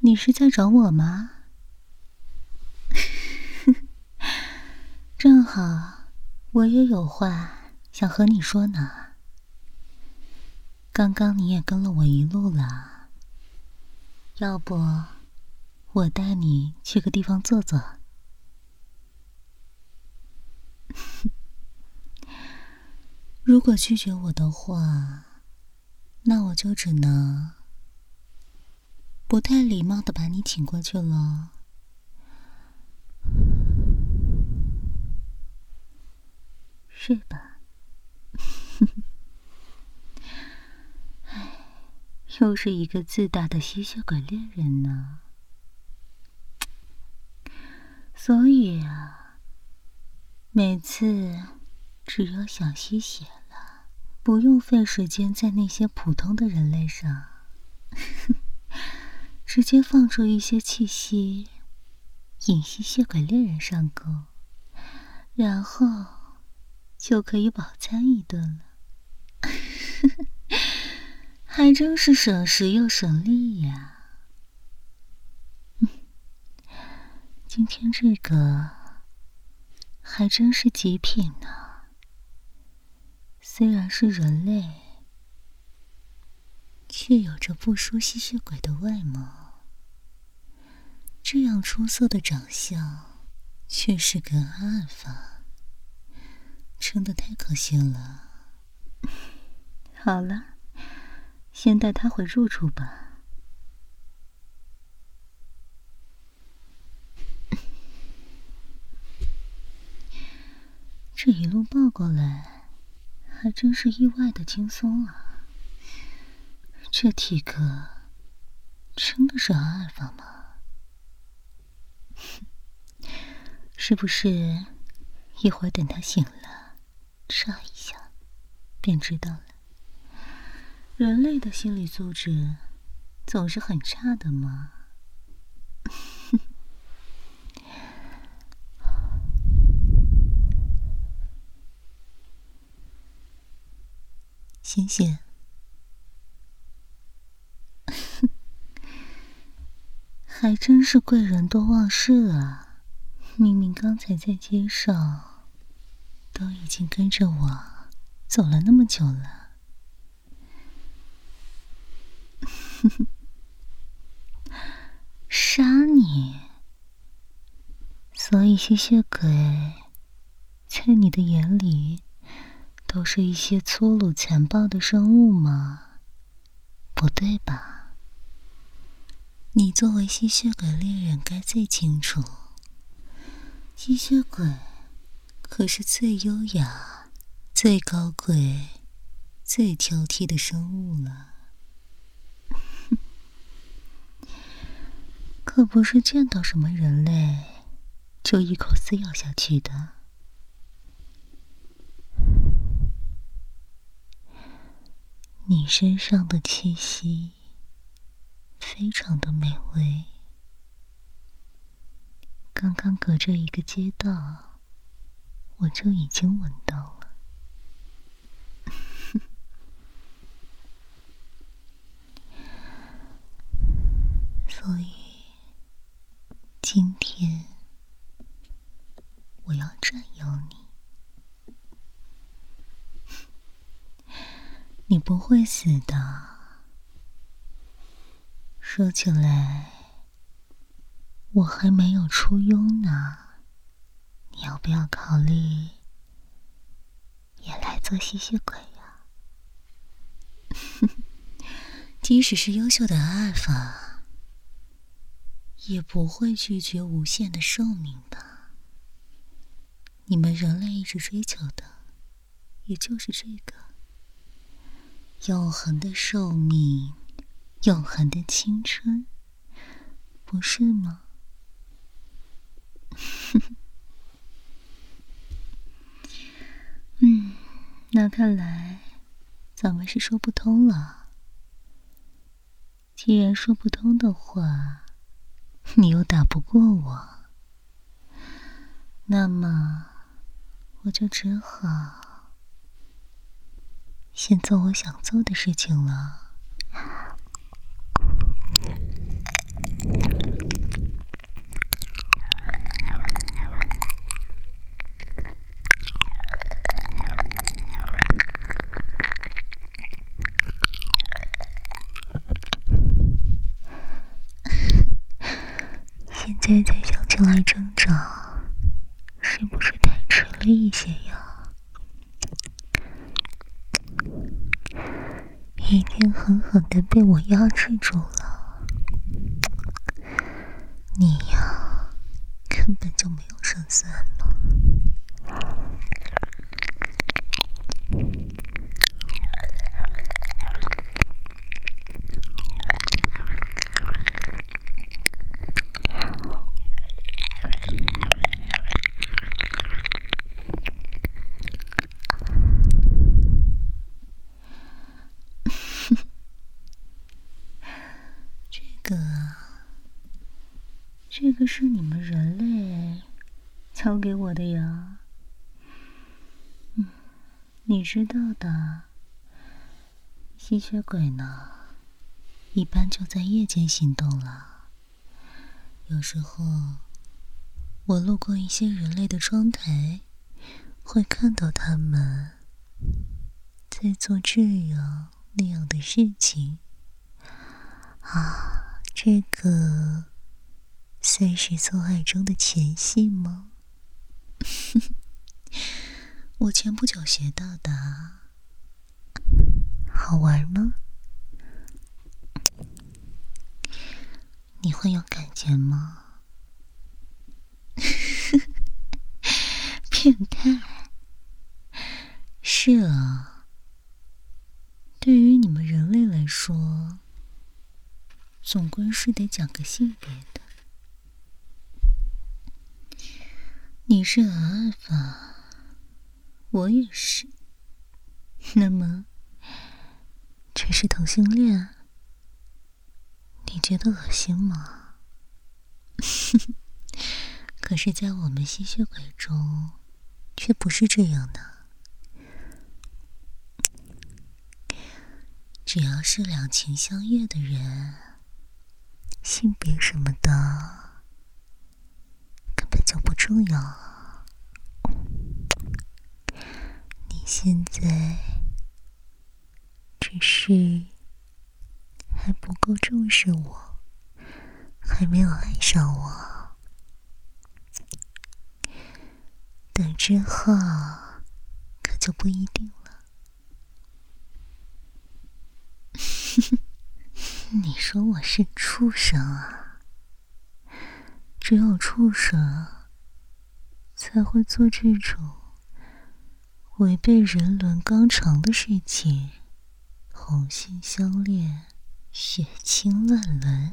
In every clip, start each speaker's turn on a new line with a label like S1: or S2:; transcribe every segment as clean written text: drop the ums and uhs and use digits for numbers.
S1: 你是在找我吗？正好，我也有话想和你说呢。刚刚你也跟了我一路了，要不我带你去个地方坐坐？如果拒绝我的话，那我就只能不太礼貌地把你请过去了。是吧？又是一个自大的吸血鬼猎人呢。所以啊，每次只要想吸血了，不用费时间在那些普通的人类上，直接放出一些气息，引吸血鬼猎人上钩，然后就可以饱餐一顿了。还真是省时又省力呀。今天这个还真是极品呢。虽然是人类，却有着不输吸血鬼的外貌。这样出色的长相，却是个阿尔法，真的太可惜了。好了，先带他回住处吧。这一路抱过来，还真是意外的轻松啊。这体格真的是阿尔法吗？是不是一会儿等他醒了，查一下便知道了。人类的心理素质总是很差的嘛。醒醒。还真是贵人多忘事啊，明明刚才在街上都已经跟着我走了那么久了。杀你？所以吸血鬼在你的眼里都是一些粗鲁残暴的生物吗？不对吧？你作为吸血鬼猎人该最清楚，吸血鬼可是最优雅、最高贵、最挑剔的生物了。可不是见到什么人类就一口撕咬下去的。你身上的气息非常的美味，刚刚隔着一个街道，我就已经闻到了。所以今天我要占有你。你不会死的。说起来，我还没有出庸呢，你要不要考虑也来做吸血鬼呀？即使是优秀的阿尔法，也不会拒绝无限的寿命吧？你们人类一直追求的，也就是这个永恒的寿命，永恒的青春，不是吗？那看来咱们是说不通了。既然说不通的话，你又打不过我，那么我就只好先做我想做的事情了。 在才想起来挣扎，是不是太迟了一些呀？已经狠狠地被我压制住了。你呀，根本就没有胜算嘛。这个是你们人类教给我的呀。你知道的，吸血鬼呢，一般就在夜间行动了。有时候，我路过一些人类的窗台，会看到他们在做这样那样的事情。这个算是做爱中的前戏吗？我前不久学到的，好玩吗？你会有感觉吗？变态。是啊，对于你们人类来说，总归是得讲个性别的。你是阿尔法，我也是。那么，这是同性恋？你觉得恶心吗？可是在我们吸血鬼中，却不是这样的。只要是两情相悦的人，性别什么的根本就不重要。你现在只是还不够重视我，还没有爱上我。等之后可就不一定了。你说我是畜生啊？只有畜生才会做这种违背人伦纲常的事情，同性相恋，血亲乱伦。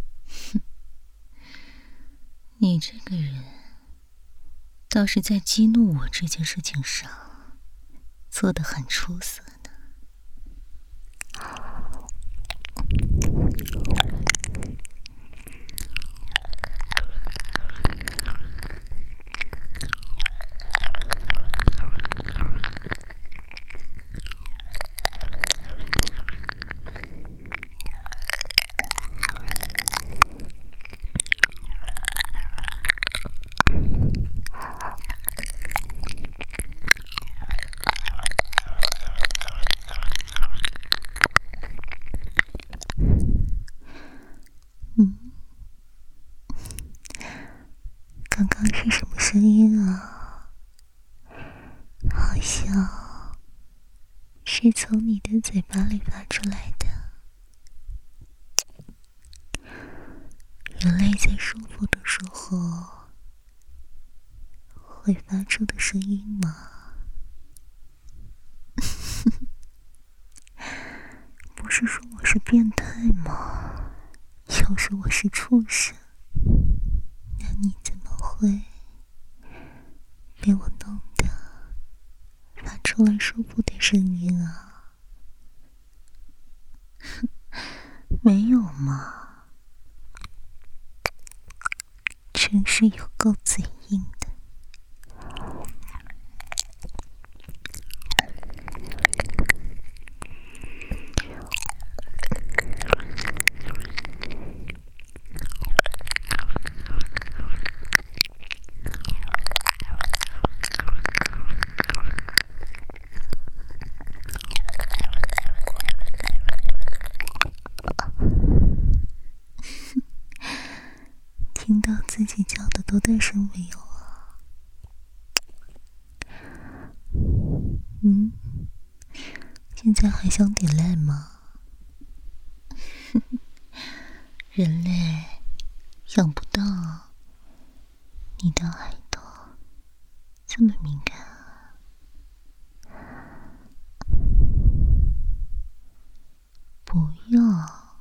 S1: 你这个人倒是在激怒我这件事情上做得很出色呢。刚刚是什么声音啊？好像是从你的嘴巴里发出来的。人类在舒服的时候会发出的声音吗？不是说我是变态吗？要是我是畜生，那你怎么会被我弄得发出了舒服的声音啊？没有嘛，真是有够嘴硬的。 听到自己叫的多大声没有啊？现在还想点赖吗？人类养不到你的耳朵这么敏感啊。不要，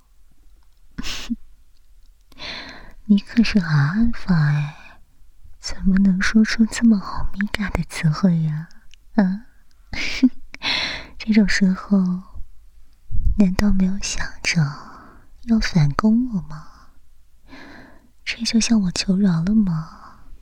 S1: 你可是阿尔法哎，怎么能说出这么欧米伽的词汇呀？这种时候难道没有想着要反攻我吗？这就向我求饶了吗？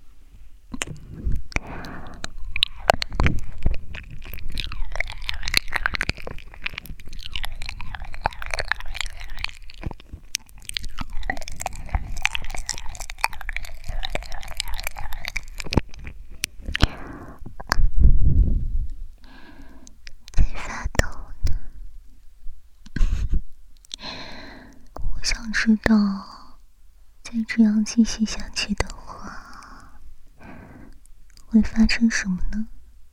S1: 在发抖呢。我想知道，再这样继续下去的话，会发生什么呢？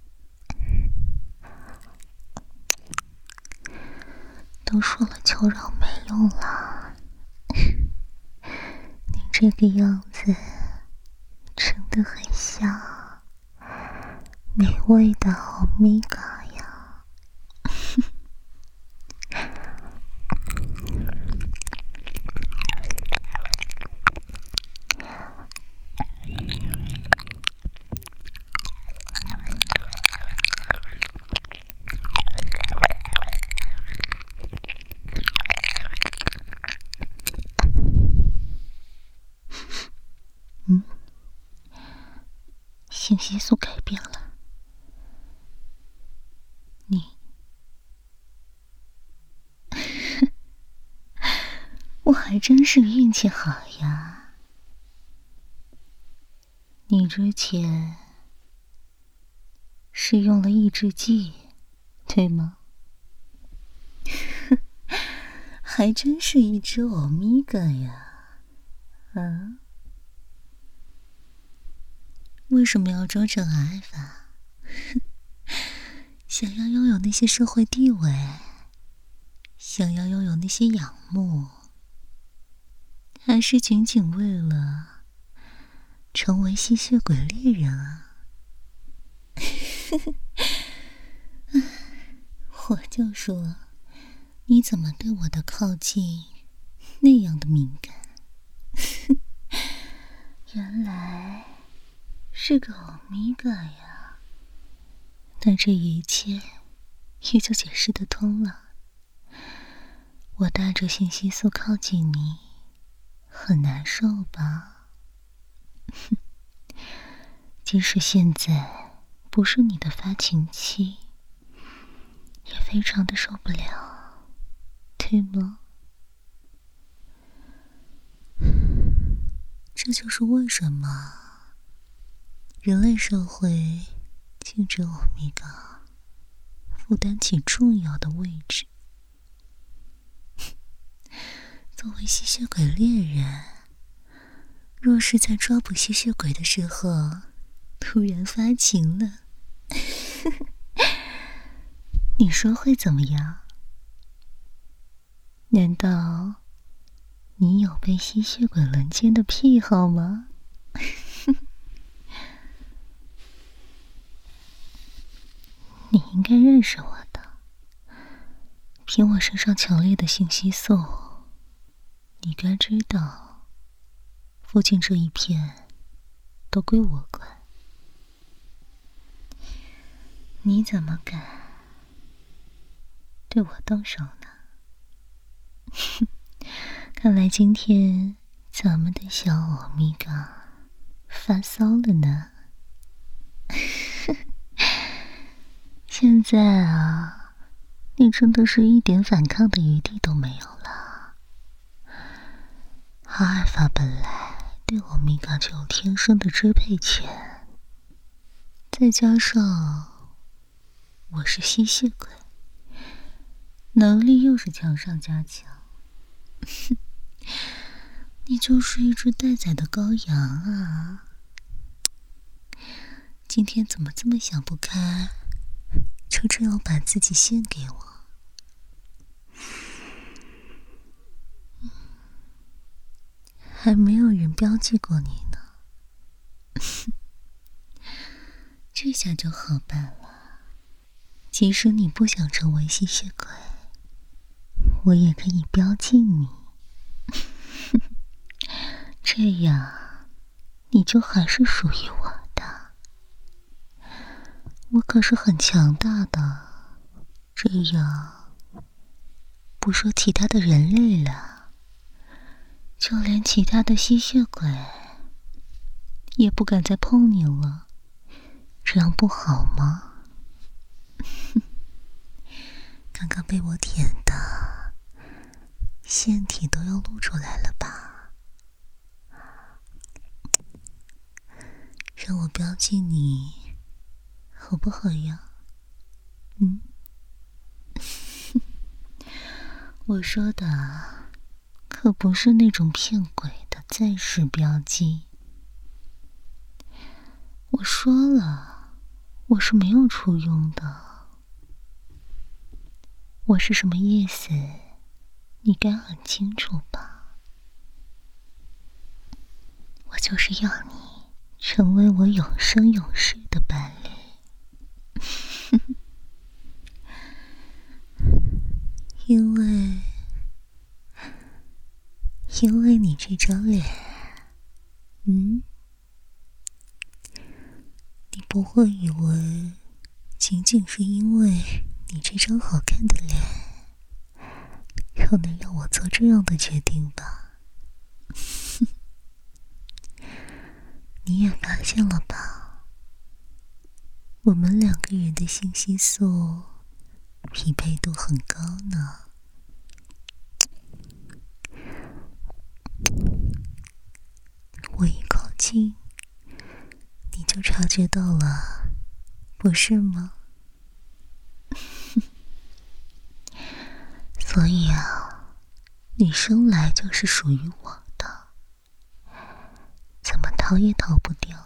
S1: 都说了求饶没用了，你这个样子真的很像美味的欧米伽呀。信息素改变了，我还真是运气好呀。你之前是用了抑制剂，对吗？还真是一只欧米伽呀。为什么要装成阿尔法？想要拥有那些社会地位，想要拥有那些仰慕，还是仅仅为了成为吸血鬼猎人啊？我就说，你怎么对我的靠近那样的敏感？原来是个欧米伽呀，那这一切也就解释得通了。我带着信息素靠近你，很难受吧？即使现在不是你的发情期，也非常的受不了，对吗？这就是为什么人类社会禁止欧米伽负担起重要的位置。作为吸血鬼猎人，若是在抓捕吸血鬼的时候突然发情了，你说会怎么样？难道你有被吸血鬼轮奸的癖好吗？你应该认识我的，凭我身上强烈的信息素，你该知道附近这一片都归我管。你怎么敢对我动手呢？看来今天咱们的小欧米伽发骚了呢。现在啊，你真的是一点反抗的余地都没有了。阿尔法本来对欧米伽就有天生的支配权，再加上我是吸血鬼，能力又是强上加强， 你就是一只待宰的羔羊啊！今天怎么这么想不开，就这样把自己献给我？还没有人标记过你呢，这下就好办了。即使你不想成为吸血鬼，我也可以标记你。这样，你就还是属于我的。我可是很强大的，这样，不说其他的人类了，就连其他的吸血鬼也不敢再碰你了，这样不好吗？刚刚被我舔的腺体都要露出来了吧？让我标记你，好不好呀？我说的可不是那种骗鬼的暂时标记。我说了，我是没有初用的。我是什么意思，你该很清楚吧？我就是要你成为我永生永世的伴侣。因为你这张脸，你不会以为仅仅是因为你这张好看的脸，就能让我做这样的决定吧？你也发现了吧？我们两个人的信息素匹配度很高呢。我一靠近，你就察觉到了，不是吗？所以啊，你生来就是属于我的，怎么逃也逃不掉。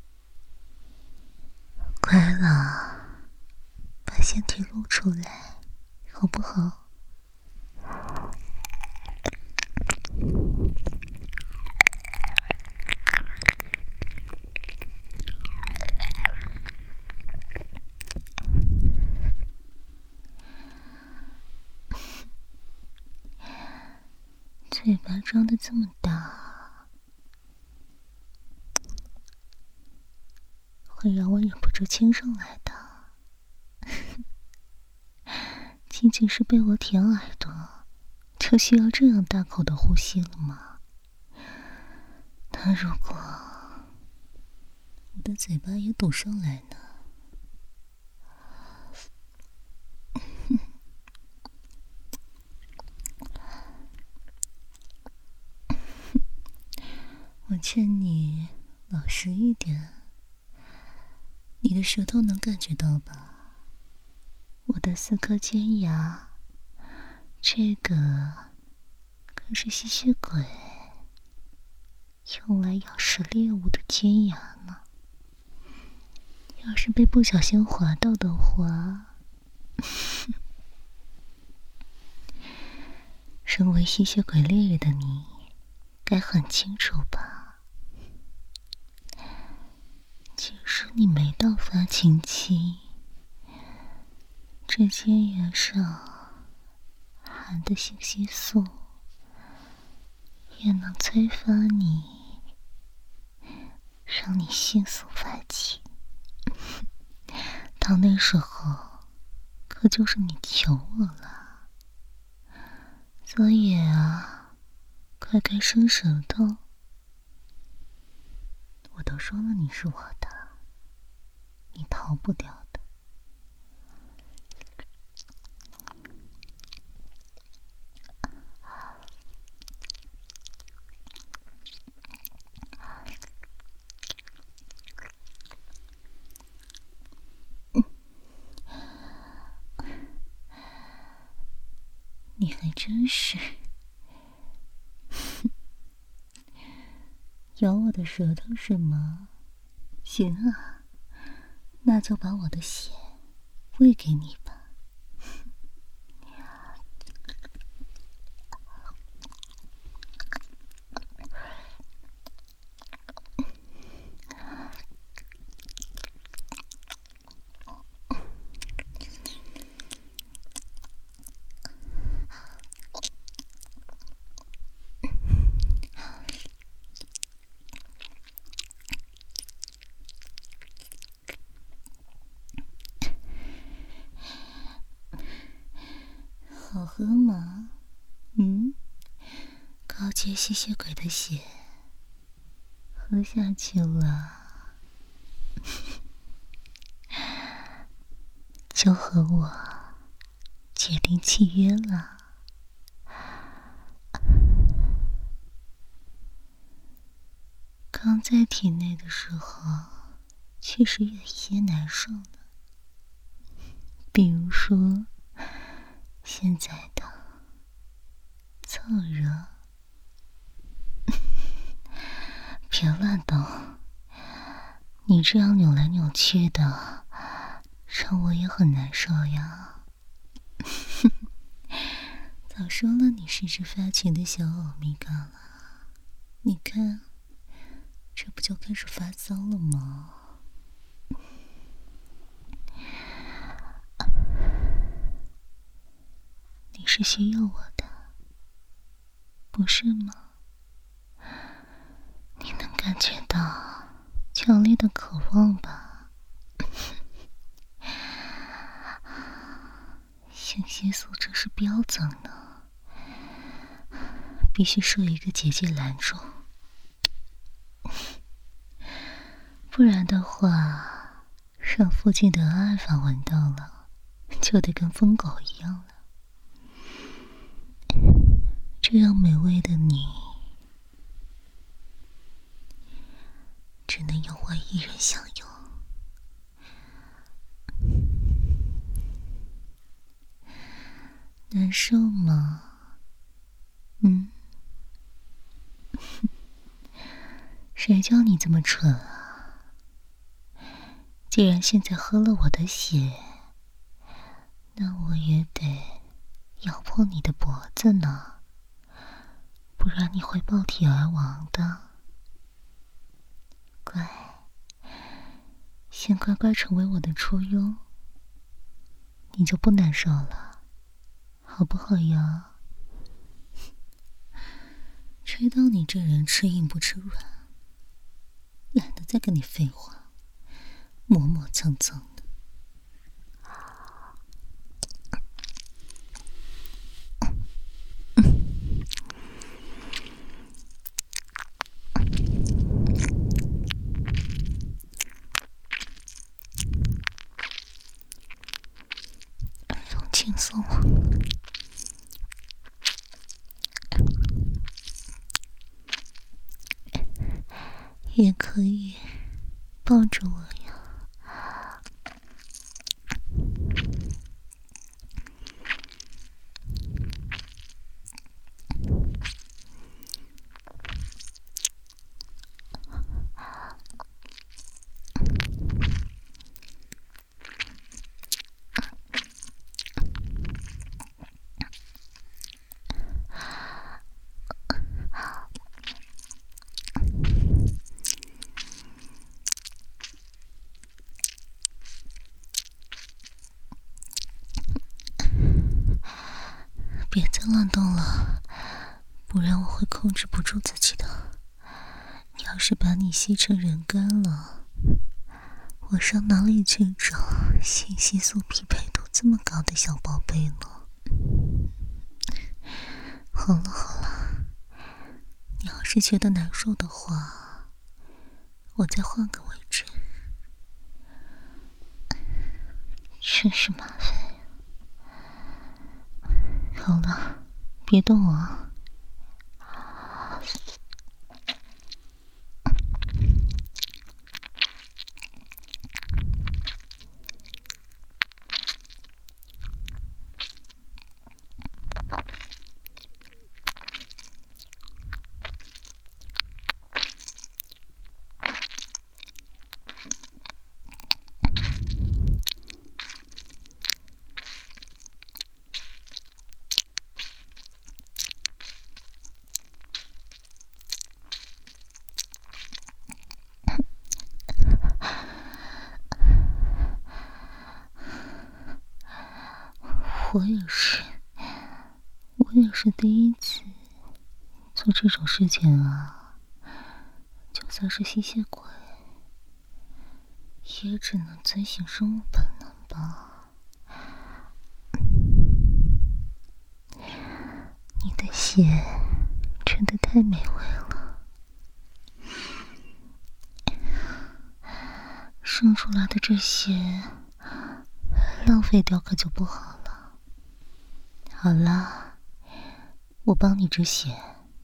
S1: 乖了，把腺体露出来，好不好？嘴巴张得这么大，会让我忍不住亲上来的。仅仅是被我舔耳朵，就需要这样大口的呼吸了吗？那如果我的嘴巴也堵上来呢？我劝你老实一点，你的舌头能感觉到吧？我的4颗尖牙，这个可是吸血鬼用来咬食猎物的尖牙呢。要是被不小心划到的话，身为吸血鬼猎人的你，该很清楚吧？即使你没到发情期，这尖牙上含的信息素也能催发你，让你迅速发情。到那时候，可就是你求我了。所以啊，快开伸舌头。我都说了你是我的，你逃不掉的。你还真是咬我的舌头是吗？行啊，那就把我的血喂给你吧。好喝吗？高阶吸血鬼的血喝下去了，就和我决定契约了。刚在体内的时候，确实有一些难受的，比如说现在的燥热。别乱动，你这样扭来扭去的，让我也很难受呀。早说了你是只发情的小欧米伽了，你看，这不就开始发骚了吗？你是需要我的，不是吗？你能感觉到强烈的渴望吧？性激素这是标准呢，必须设一个结界拦住，不然的话，让附近的阿尔法闻到了，就得跟疯狗一样了。这样美味的你，只能由我一人享用。难受吗？谁叫你这么蠢啊？既然现在喝了我的血，那我也得咬破你的脖子呢，不然你会爆体而亡的。乖，先乖乖成为我的初拥，你就不难受了，好不好呀？吹到你这人吃硬不吃软，懒得再跟你废话，磨磨蹭蹭的。放轻松，也可以抱着我呀。别再乱动了，不然我会控制不住自己的。要是把你吸成人干了，我上哪里去找性激素匹配度这么高的小宝贝呢？好了好了，你要是觉得难受的话，我再换个位置。真是麻烦。好了，别动啊。 我也是第一次做这种事情啊，就算是吸血鬼，也只能遵循生物本能吧。你的血真的太美味了，生出来的这些浪费掉可就不好了。好了，我帮你止血。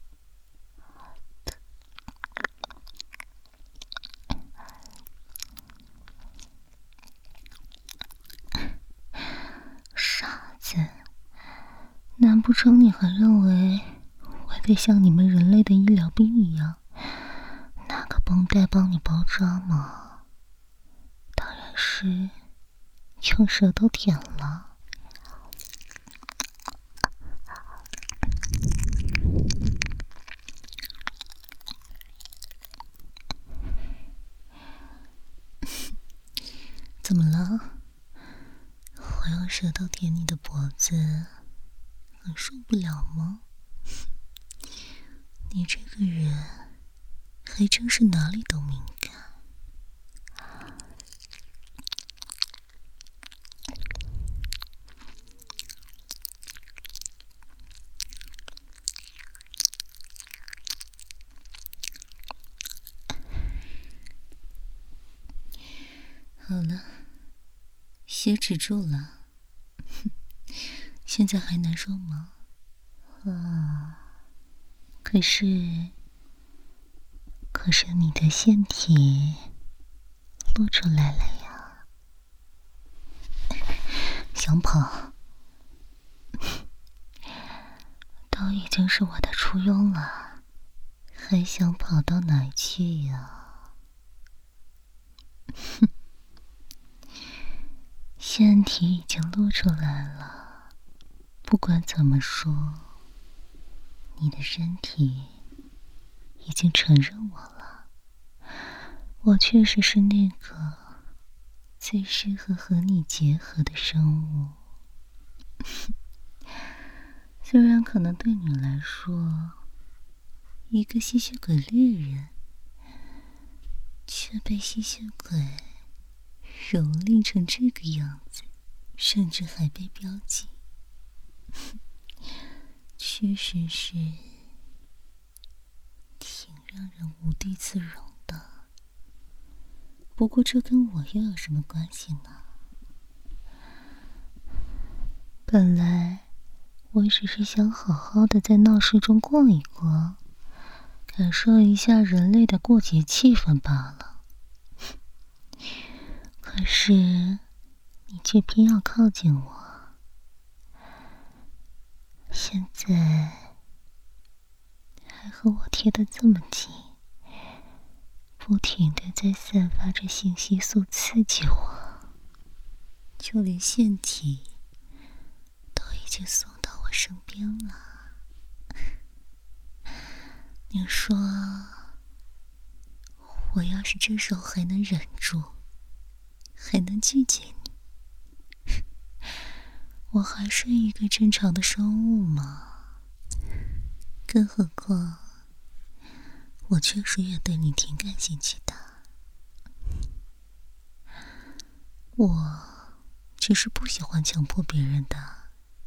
S1: 傻子，难不成你还认为我得像你们人类的医疗兵一样，拿个绷带帮你包扎吗？当然是用舌头舔了。怎么了？我用舌头舔你的脖子，很受不了吗？你这个人还真是哪里都敏感。好了，血止住了。现在还难受吗？可是你的腺体露出来了呀。想跑？都已经是我的初衷了，还想跑到哪儿去呀？腺体已经露出来了，不管怎么说，你的身体已经承认我了，我确实是那个最适合和你结合的生物。虽然可能对你来说，一个吸血鬼猎人却被吸血鬼蹂躏成这个样子，甚至还被标记，确实是挺让人无地自容的。不过这跟我又有什么关系呢？本来我只是想好好的在闹市中逛一逛，感受一下人类的过节气氛罢了。可是你却偏要靠近我，现在还和我贴得这么近，不停地在散发着信息素刺激我，就连腺体都已经送到我身边了。你说，我要是这时候还能忍住，还能拒绝你，我还是一个正常的生物吗？更何况，我确实也对你挺感兴趣的。我只是不喜欢强迫别人的。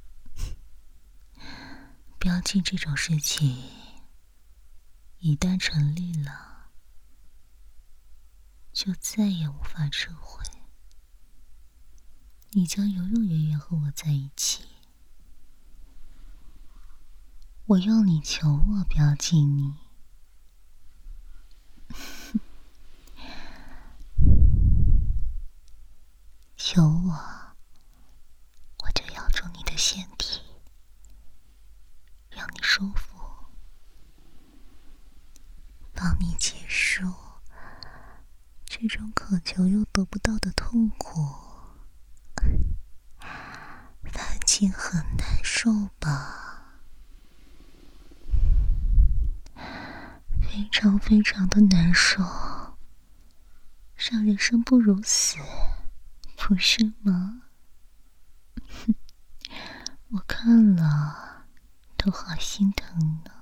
S1: 标记这种事情，一旦成立了，就再也无法撤回。你将永永远远和我在一起。我要你求我标记你。求我，我就咬住你的腺体，让你舒服，帮你结束这种渴求又得不到的痛苦。反正很难受吧？非常非常的难受，让人生不如死，不是吗？ 我看了都好心疼呢。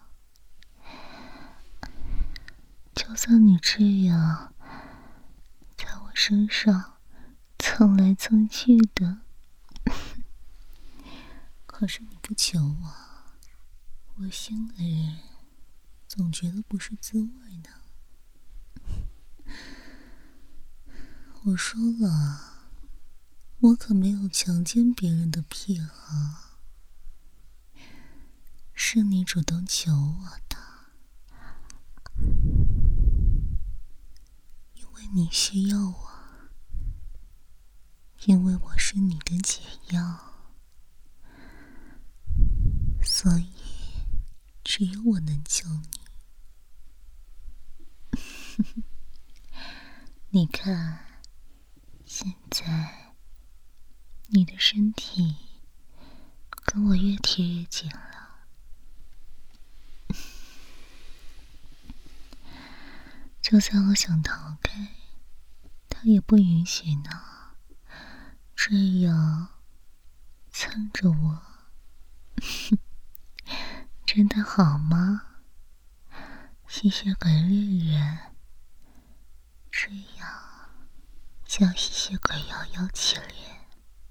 S1: 就算你这样在我身上蹭来蹭去的，可是你不求我，我心里总觉得不是滋味呢。我说了，我可没有强奸别人的癖好，是你主动求我的，因为你需要我，因为我是你的解药，所以只有我能救你。你看，现在你的身体跟我越贴越紧了，就算我想逃开，他也不允许呢。这样蹭着我，真的好吗？吸血鬼猎人，这样叫吸血鬼摇摇起脸。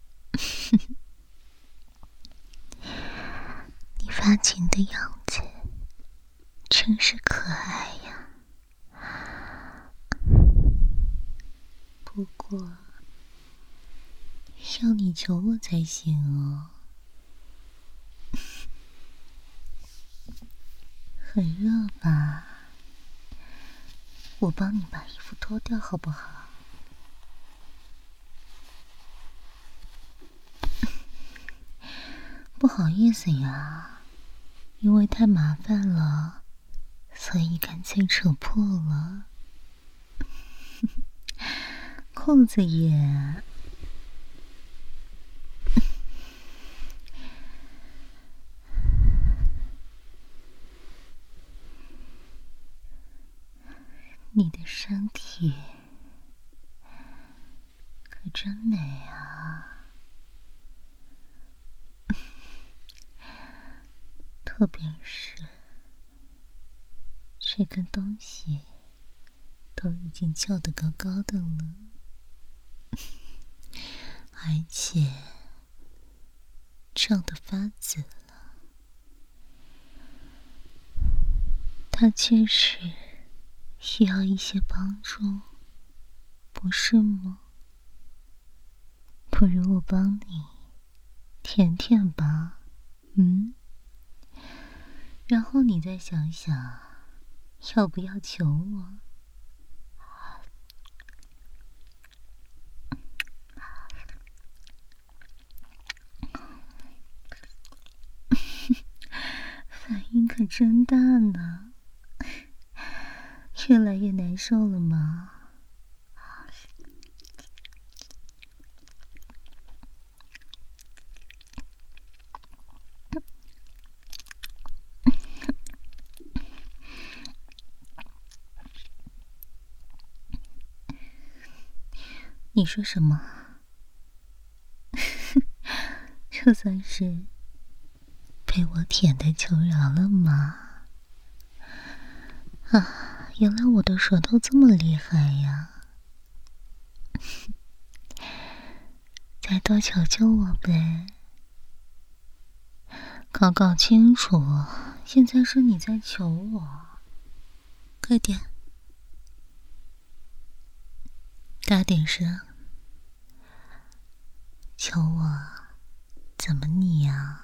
S1: 你发情的样子真是可爱呀。不过要你求我才行哦。很热吧？我帮你把衣服脱掉好不好？不好意思呀，因为太麻烦了，所以干脆扯破了。裤子也……你的身体可真美啊，特别是这根东西都已经翘得高高的了，而且胀得发紫了。它确实需要一些帮助，不是吗？不如我帮你舔舔吧，然后你再想想，要不要求我？反应可真大呢，越来越难受了吗？你说什么？这算是被我舔的求饶了吗？啊，原来我的舌头这么厉害呀！再多求求我呗。搞清楚，现在是你在求我，快点，大点声，求我怎么你呀？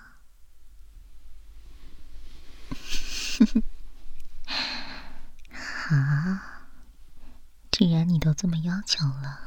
S1: 好，既然你都这么要求了，